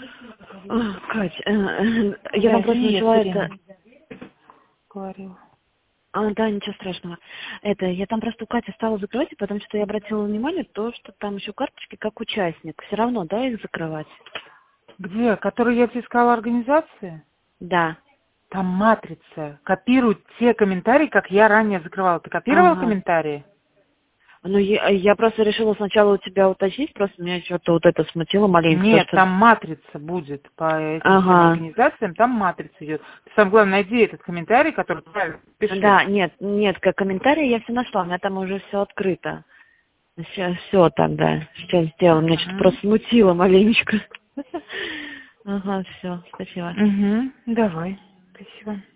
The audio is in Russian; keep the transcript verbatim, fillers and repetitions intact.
А, Кать, э, э, я вам просто начала это... Говорила. А, да, ничего страшного. Это, я там просто у Кати стала закрывать, потому что я обратила внимание, то, что там еще карточки как участник. Все равно, да, их закрывать? Где? Которые я тебе сказала организации? Да. Там матрица. Копируют те комментарии, как я ранее закрывала. Ты копировала Ага. комментарии? Ну, я, я просто решила сначала у тебя уточнить, просто меня что-то вот это смутило маленько, то, Нет, что... там матрица будет по этим всем Ага. организациям, там матрица идет. Ты самое главное, найди этот комментарий, который правильно пиши. Да, нет, нет, как комментарии я все нашла, у меня там уже все открыто. Все, все тогда, сейчас сделаем. Меня что-то Угу. просто смутило маленечко. Ага, все, спасибо. Угу. Давай. Спасибо.